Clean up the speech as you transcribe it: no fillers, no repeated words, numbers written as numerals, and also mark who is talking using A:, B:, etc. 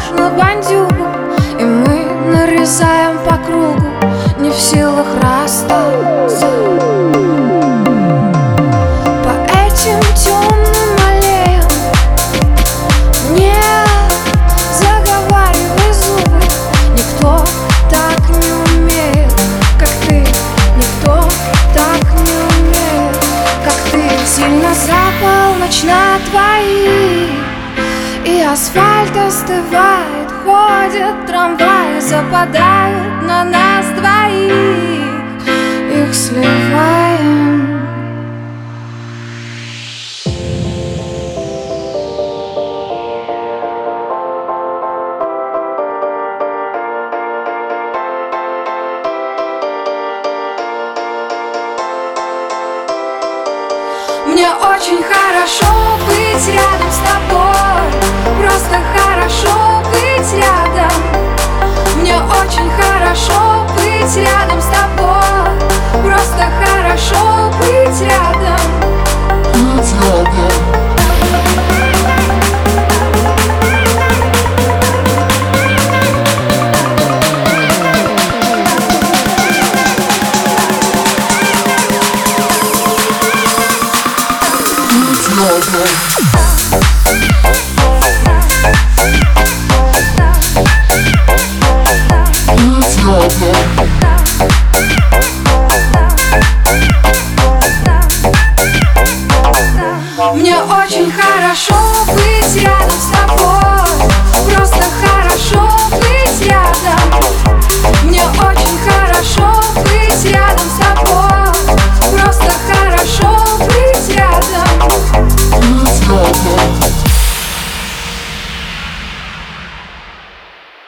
A: на бандюгу, и мы нарезаем по кругу, не в силах расстаться. По этим темным аллеям мне заговаривай зубы. Никто так не умеет, как ты. Никто так не умеет, как ты. Сильно за полночь на твои, и асфальт остывает, ходят трамваи, западают на нас двоих, их сливаем. Мне очень хорошо быть рядом с тобой, просто